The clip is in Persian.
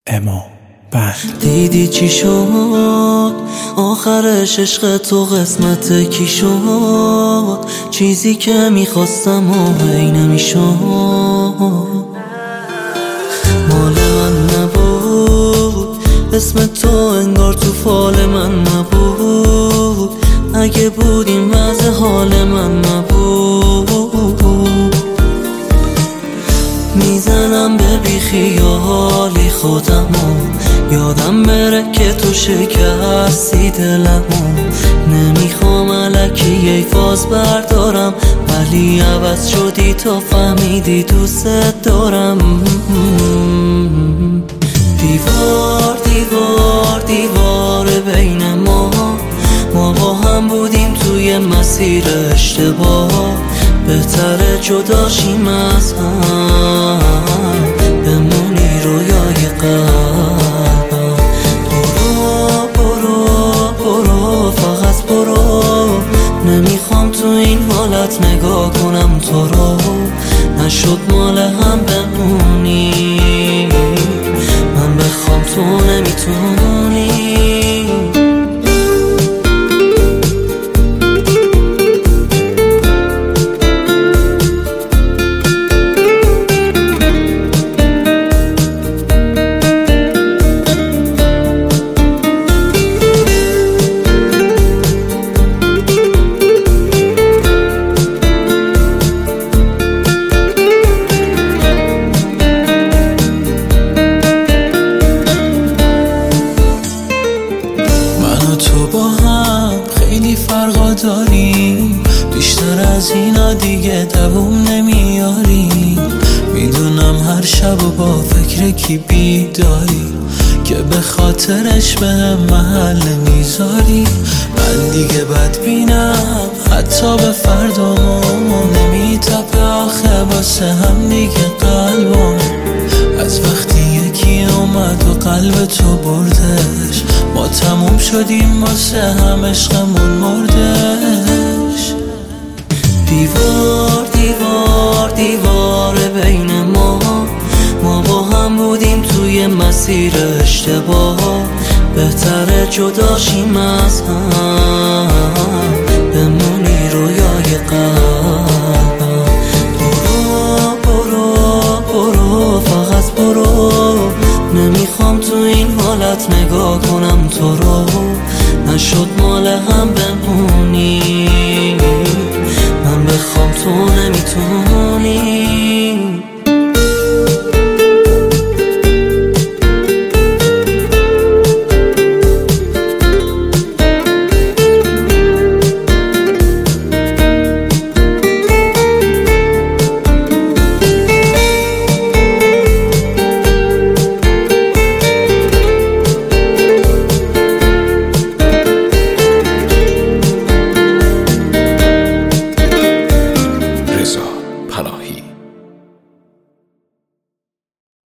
اما دیدی چی شد آخرش؟ عشق تو قسمت کی شد؟ چیزی که میخواستم و هی نمیشد، مال من نبود، اسم تو انگار تو فال من نبود، اگه بود این وضع حال من نبود. میزنم به بیخیالی خودمو، یادم بره که تو شکستی دلمو. نمیخوام الکی ای فاز بردارم، ولی عوض شدی تا فهمیدی دوست دارم. دیوار دیوار دیوار بین ما با هم بودیم توی مسیر اشتباه، بهتره جدا شیم از هم، بمونی رویای قلبم. برو برو برو فقط برو، نمیخوام تو این حالت نگاه کنم تو رو، نشد مال هم بمونی، من بخوام تو نمیتونی. تو با هم خیلی فرقا داریم، بیشتر از اینا دیگه دووم نمیاری. میدونم هر شب و با فکر کی بیداری، که به خاطرش به هم محل نمیذاری. من دیگه بدبینم حتی به فردامون، نمیتپه آخه واسه هم دیگه قلبم. از وقتی یکی اومد و قلب تو بردش، ما تموم شدیم واسه هم، عشقمون مردش. دیوار دیوار دیوار بین ما با هم بودیم توی مسیر اشتباه، بهتره جدا شیم از هم، بمونی رویای قلبم. برو برو برو فقط برو، نمیخوام تو این حالت نگاه کنم تو رو، نشد مال هم بمونی، من بخوام تو نمیتونی.